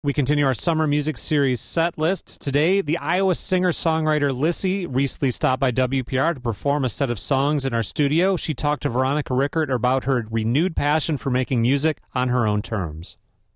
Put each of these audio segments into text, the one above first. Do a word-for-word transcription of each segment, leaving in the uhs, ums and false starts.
We continue our summer music series set list. Today, the Iowa singer-songwriter Lissy recently stopped by W P R to perform a set of songs in our studio. She talked to Veronica Rickert about her renewed passion for making music on her own terms.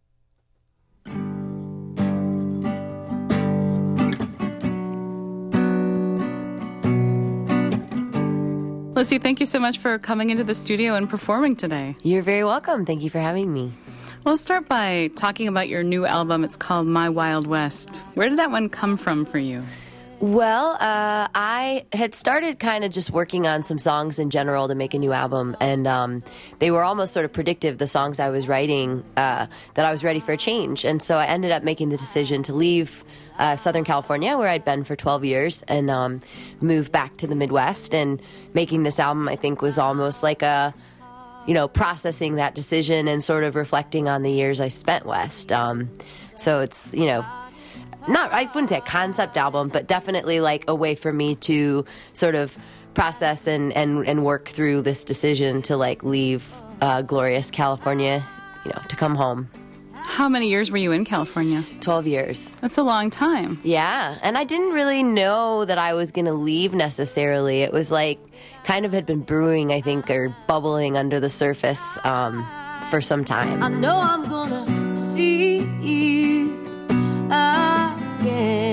Lissy, thank you so much for coming into the studio and performing today. You're very welcome. Thank you for having me. Well, let's start by talking about your new album. It's called My Wild West. Where did that one come from for you? Well, uh, I had started kind of just working on some songs in general to make a new album, and um, they were almost sort of predictive, the songs I was writing, uh, that I was ready for a change. And so I ended up making the decision to leave uh, Southern California, where I'd been for twelve years, and um, move back to the Midwest. And making this album, I think, was almost like a you know, processing that decision and sort of reflecting on the years I spent West. Um, so it's, you know, not, I wouldn't say a concept album, but definitely like a way for me to sort of process and, and, and work through this decision to like leave uh, glorious California, you know, to come home. How many years were you in California? twelve years. That's a long time. Yeah, and I didn't really know that I was going to leave necessarily. It was like kind of had been brewing, I think, or bubbling under the surface um, for some time. I know I'm going to see you again,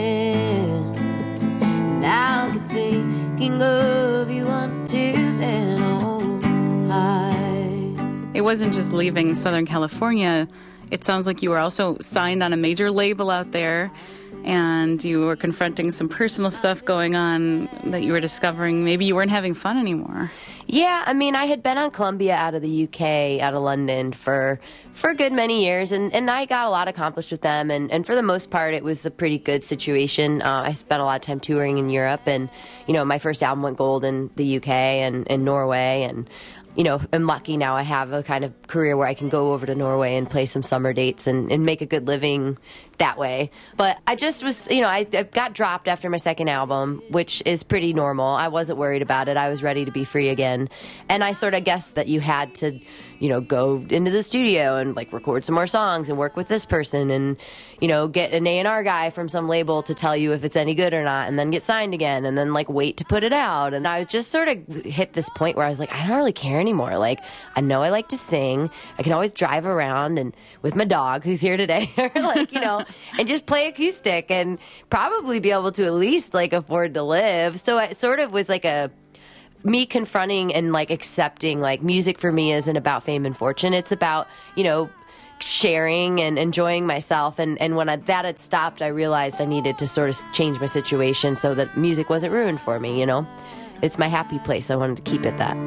and I'll be thinking of you until then. Oh, I... It wasn't just leaving Southern California. It sounds like you were also signed on a major label out there, and you were confronting some personal stuff going on that you were discovering maybe you weren't having fun anymore. Yeah, I mean, I had been on Columbia out of the U K, out of London, for for a good many years, and, and I got a lot accomplished with them, and, and for the most part, it was a pretty good situation. Uh, I spent a lot of time touring in Europe, and, you know, my first album went gold in the U K and in Norway, and you know, I'm lucky now I have a kind of career where I can go over to Norway and play some summer dates and, and make a good living that way. But I just was, you know, I, I got dropped after my second album, which is pretty normal. I wasn't worried about it. I was ready to be free again. And I sort of guessed that you had to, you know, go into the studio and like record some more songs and work with this person and, you know, get an A and R guy from some label to tell you if it's any good or not, and then get signed again, and then like wait to put it out. And I was just sort of hit this point where I was like, I don't really care anymore. Like, I know I like to sing. I can always drive around and with my dog who's here today, like, you know, and just play acoustic and probably be able to at least like afford to live. So it sort of was like a me confronting and like accepting like music for me isn't about fame and fortune. It's about, you know, sharing and enjoying myself. And, and when I, that had stopped, I realized I needed to sort of change my situation so that music wasn't ruined for me, you know? It's my happy place. I wanted to keep it that.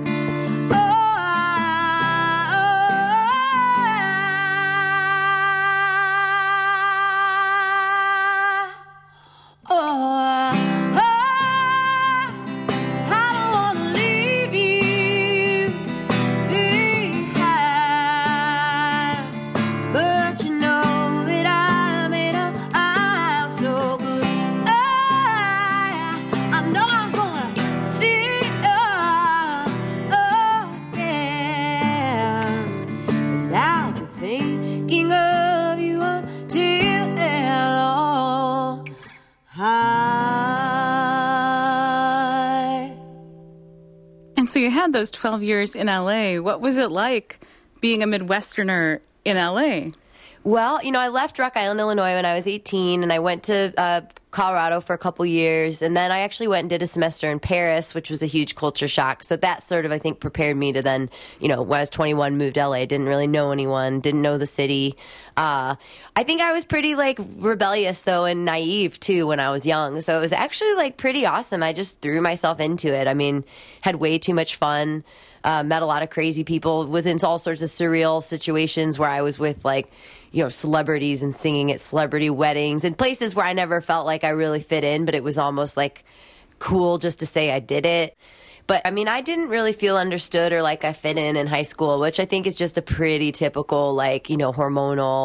So you had those twelve years in L A. What was it like being a Midwesterner in L A? Well, you know, I left Rock Island, Illinois when I was eighteen, and I went to uh, Colorado for a couple years, and then I actually went and did a semester in Paris, which was a huge culture shock. So that sort of, I think, prepared me to then, you know, when I was twenty-one, moved to L A, didn't really know anyone, didn't know the city. Uh, I think I was pretty, like, rebellious, though, and naive, too, when I was young. So it was actually, like, pretty awesome. I just threw myself into it. I mean, had way too much fun. Uh, met a lot of crazy people, was in all sorts of surreal situations where I was with, like, you know, celebrities and singing at celebrity weddings and places where I never felt like I really fit in, but it was almost, like, cool just to say I did it. But, I mean, I didn't really feel understood or like I fit in in high school, which I think is just a pretty typical, like, you know, hormonal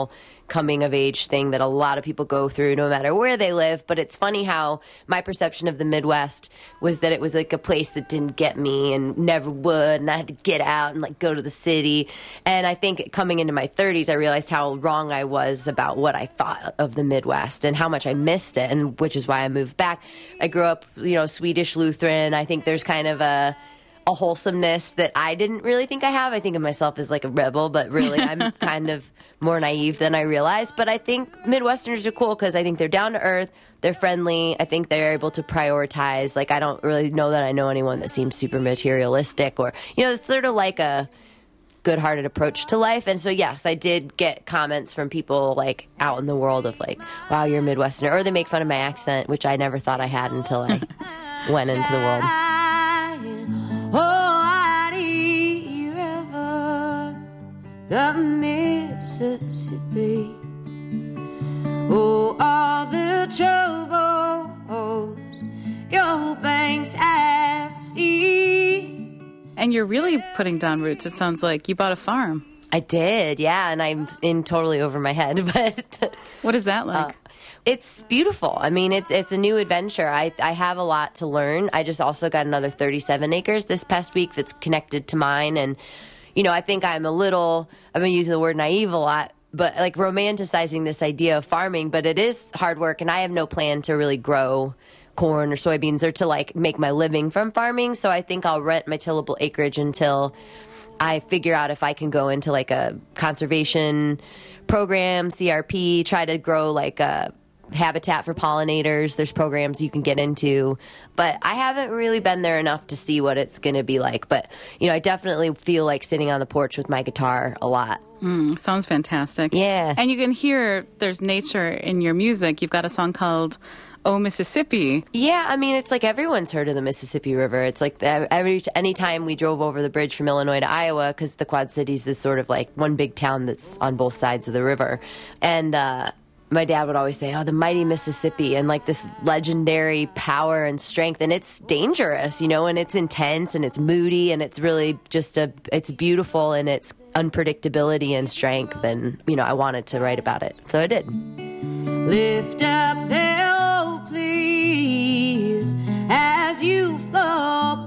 coming of age thing that a lot of people go through no matter where they live. But it's funny how my perception of the Midwest was that it was like a place that didn't get me and never would, and I had to get out and like go to the city. And I think coming into my thirties, I realized how wrong I was about what I thought of the Midwest and how much I missed it, and which is why I moved back. I grew up, you know, Swedish Lutheran. I think there's kind of a a wholesomeness that I didn't really think I have. I think of myself as like a rebel, but really I'm kind of more naive than I realized. But I think Midwesterners are cool because I think they're down to earth, they're friendly. I think they're able to prioritize. Like, I don't really know that I know anyone that seems super materialistic, or, you know, it's sort of like a good-hearted approach to life. And so, yes, I did get comments from people like out in the world of like, wow, you're a Midwesterner, or they make fun of my accent, which I never thought I had until I went into the world. Oh, Mighty River, the Mississippi. Oh, all the troubles your banks have seen. And you're really putting down roots. It sounds like you bought a farm. I did, yeah, and I'm in totally over my head. But what is that like? Uh, It's beautiful. I mean, it's it's a new adventure. I, I have a lot to learn. I just also got another thirty-seven acres this past week that's connected to mine. And, you know, I think I'm a little, I've been using the word naive a lot, but like romanticizing this idea of farming. But it is hard work, and I have no plan to really grow corn or soybeans or to like make my living from farming. So I think I'll rent my tillable acreage until I figure out if I can go into like a conservation program, C R P, try to grow like a habitat for pollinators. There's programs you can get into, but I haven't really been there enough to see what it's going to be like. But, you know, I definitely feel like sitting on the porch with my guitar a lot. Mm, sounds fantastic. Yeah. And you can hear there's nature in your music. You've got a song called Oh, Mississippi. Yeah, I mean, it's like everyone's heard of the Mississippi River. It's like the, every anytime we drove over the bridge from Illinois to Iowa, because the Quad Cities is sort of like one big town that's on both sides of the river. And, uh, my dad would always say, oh, the mighty Mississippi, and like this legendary power and strength. And it's dangerous, you know, and it's intense and it's moody, and it's really just a, it's beautiful in its unpredictability and strength. And, you know, I wanted to write about it. So I did. Lift up there, oh, please, as you flow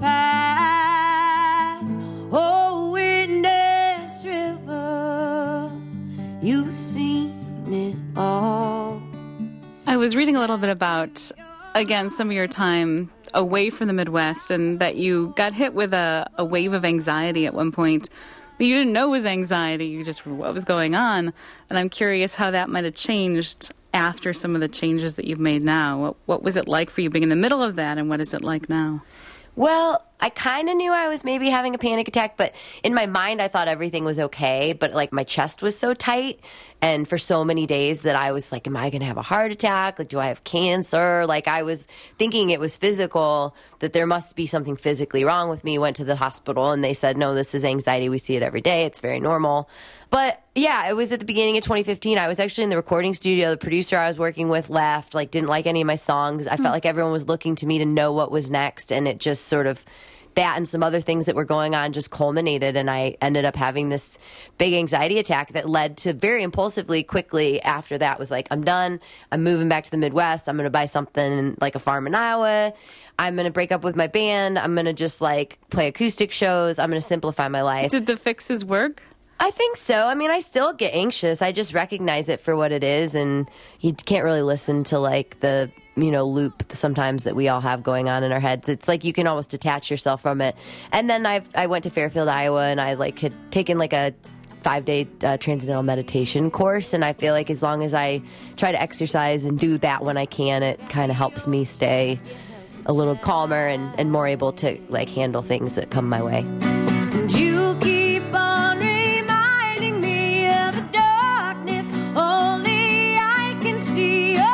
past. Oh, witness river, you've seen it all. I was reading a little bit about, again, some of your time away from the Midwest, and that you got hit with a, a wave of anxiety at one point that you didn't know was anxiety. You just, what was going on? And I'm curious how that might have changed after some of the changes that you've made now. What, what was it like for you being in the middle of that, and what is it like now? Well, I kind of knew I was maybe having a panic attack, but in my mind, I thought everything was okay. But like my chest was so tight, and for so many days that I was like, am I going to have a heart attack? Like, do I have cancer? Like, I was thinking it was physical, that there must be something physically wrong with me. Went to the hospital, and they said, no, this is anxiety. We see it every day. It's very normal. But yeah, it was at the beginning of twenty fifteen. I was actually in the recording studio. The producer I was working with left, like didn't like any of my songs. I felt like everyone was looking to me to know what was next. And it just sort of, that and some other things that were going on just culminated. And I ended up having this big anxiety attack that led to very impulsively, quickly after that was like, I'm done. I'm moving back to the Midwest. I'm going to buy something like a farm in Iowa. I'm going to break up with my band. I'm going to just like play acoustic shows. I'm going to simplify my life. Did the fixes work? I think so. I mean, I still get anxious. I just recognize it for what it is, and you can't really listen to like the, you know, loop sometimes that we all have going on in our heads. It's like you can almost detach yourself from it. And then I I went to Fairfield, Iowa, and I like had taken like a five-day uh, transcendental meditation course, and I feel like as long as I try to exercise and do that when I can, it kind of helps me stay a little calmer and, and more able to like handle things that come my way. And you keep on reminding me of the darkness only I can see. Oh,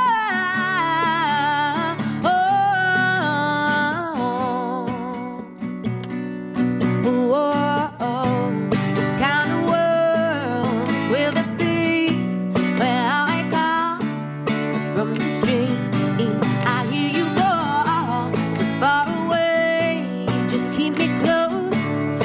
oh, oh, oh. What kind of world will it be where I come from the stream? I hear you roar so far away. Just keep me close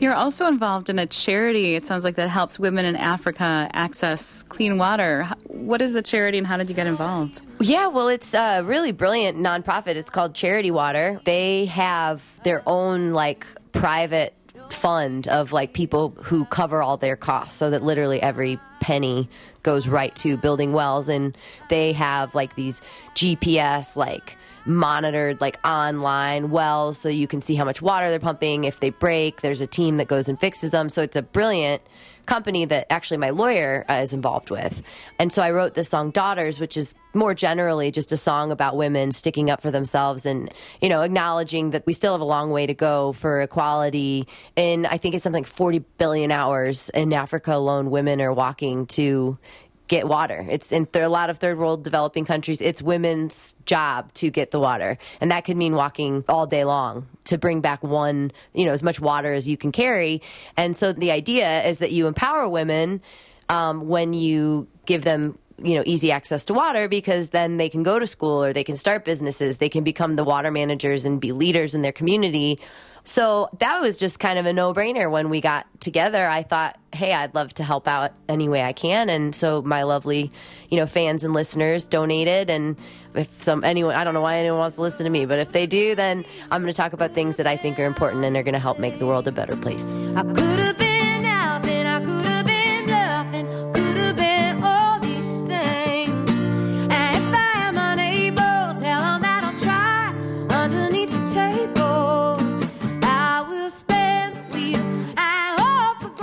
You're also involved in a charity, it sounds like, that helps women in Africa access clean water. H- What is the charity and how did you get involved? Yeah, well, it's a really brilliant nonprofit. It's called Charity Water. They have their own, like, private fund of, like, people who cover all their costs, so that literally every penny goes right to building wells. And they have, like, these G P S, like, monitored, like, online wells, so you can see how much water they're pumping. If they break, there's a team that goes and fixes them. So it's a brilliant company that actually my lawyer uh, is involved with. And so I wrote this song Daughters, which is more generally just a song about women sticking up for themselves and, you know, acknowledging that we still have a long way to go for equality. And I think it's something like forty billion hours in Africa alone, women are walking to get water. It's in th- a lot of third world developing countries. It's women's job to get the water. And that could mean walking all day long to bring back one, you know, as much water as you can carry. And so the idea is that you empower women um, when you give them, you know, easy access to water, because then they can go to school or they can start businesses. They can become the water managers and be leaders in their community. So that was just kind of a no-brainer when we got together. I thought, hey, I'd love to help out any way I can. And so my lovely, you know, fans and listeners donated. And if some anyone, I don't know why anyone wants to listen to me, but if they do, then I'm going to talk about things that I think are important and are going to help make the world a better place. I could have been out and I could have been bluffing, could have been all these things. And if I am unable, tell them that I'll try underneath the table. I will spend the wheel and hope for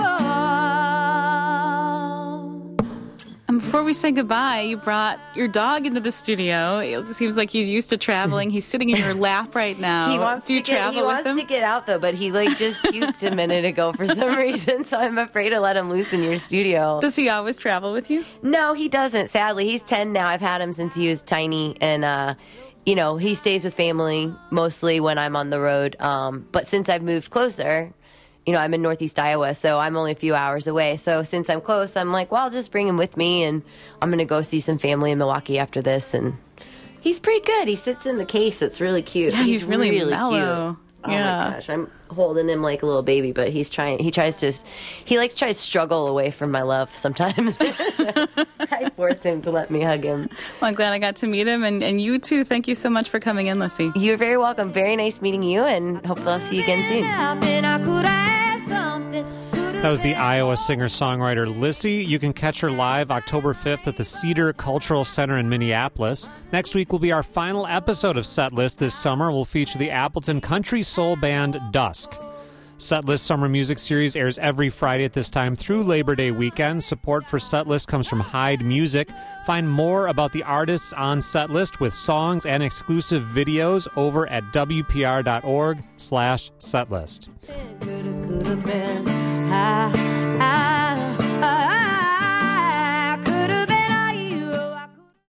gold. And before we say goodbye, you brought your dog into the studio. It seems like he's used to traveling. He's sitting in your lap right now. He wants Do you to get, travel he with wants him? to get out, though, but he, like, just puked a minute ago for some reason, so I'm afraid to let him loose in your studio. Does he always travel with you? No, he doesn't, sadly. He's ten now. I've had him since he was tiny, and, uh, you know, he stays with family mostly when I'm on the road. Um, but since I've moved closer, you know, I'm in Northeast Iowa, so I'm only a few hours away. So since I'm close, I'm like, well, I'll just bring him with me, and I'm going to go see some family in Milwaukee after this. And he's pretty good. He sits in the case. It's really cute. Yeah, he's really mellow. cute. Oh Yeah. my gosh, I'm holding him like a little baby, but he's trying. He tries to. He likes to try to struggle away from my love sometimes. I force him to let me hug him. Well, I'm glad I got to meet him, and, and you too. Thank you so much for coming in, Lissy. You're very welcome. Very nice meeting you, and hopefully I'll see you again soon. Nothing, I could have something. That was the Iowa singer-songwriter Lissy. You can catch her live October fifth at the Cedar Cultural Center in Minneapolis. Next week will be our final episode of Setlist this summer. We'll feature the Appleton country soul band Dusk. Setlist Summer Music Series airs every Friday at this time through Labor Day weekend. Support for Setlist comes from Hyde Music. Find more about the artists on Setlist with songs and exclusive videos over at W P R dot org slash setlist. Could have, could have been.